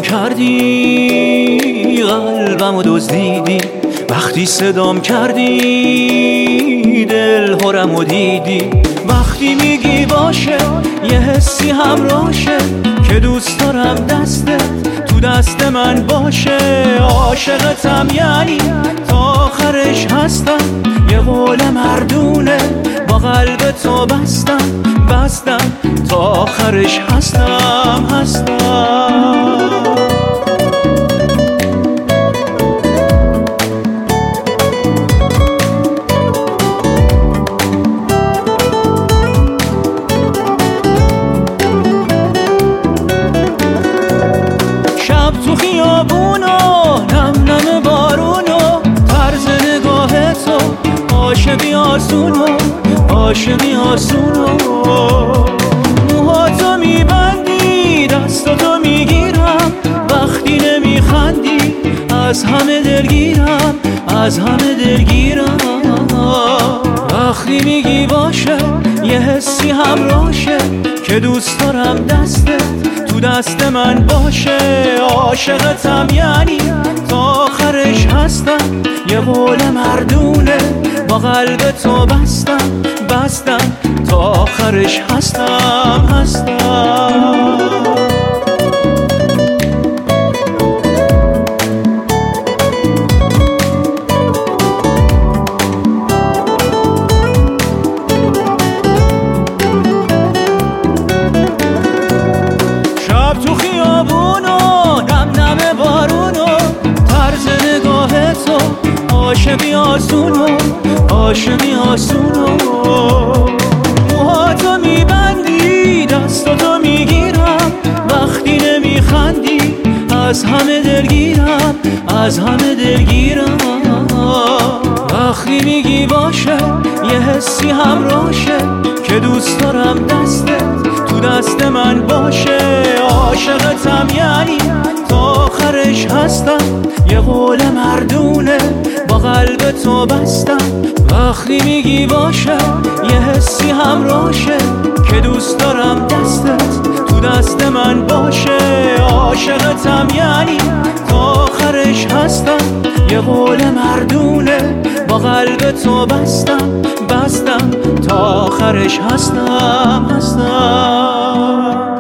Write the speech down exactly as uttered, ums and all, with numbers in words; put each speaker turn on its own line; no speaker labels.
صدام کردی، قلبمو دزدیدی، وقتی صدام کردی دل هرمو دیدی. وقتی میگی باشه یه حسی همراشه که دوست دارم دستت تو دست من باشه. عاشقتم یعنی تا آخرش هستم، یه قول مردونه با قلب تو بستم بستم تا آخرش هستم هستم. شب تو خیابونو نم نم بارونو، طرز نگاه تو عاشقی آسونو عاشقی آسونو. موهاتو میبندی دستاتو میگیرم، وقتی نمیخندی از همه دلگیرم از همه دلگیرم. وقتی میگی باشه یه حسی همراشه که دوست دارم دستت تو دست من باشه. عاشقتم یعنی تا آخرش هستم، یه قول مردونه با قلب تو بستم بستم تا آخرش هستم هستم. تو خیابونو نم نم بارونو، طرز نگاه تو عاشقی آسونو عاشقی آسونو. موهاتو میبندی دستاتو میگیرم، وقتی نمیخندی از همه دلگیرم از همه دلگیرم. وقتی میگی باشه یه حسی همراشه که دوست دارم دستت تو دست من باشه. عاشقتم یعنی تا آخرش هستم، یه قول مردونه با قلب تو بستم. وقتی میگی باشه یه حسی همراشه که دوست دارم دستت تو دست من باشه. عاشقتم یعنی تا آخرش هستم، یه قول مردونه با قلب تو بستم بستم تا آخرش هستم هستم.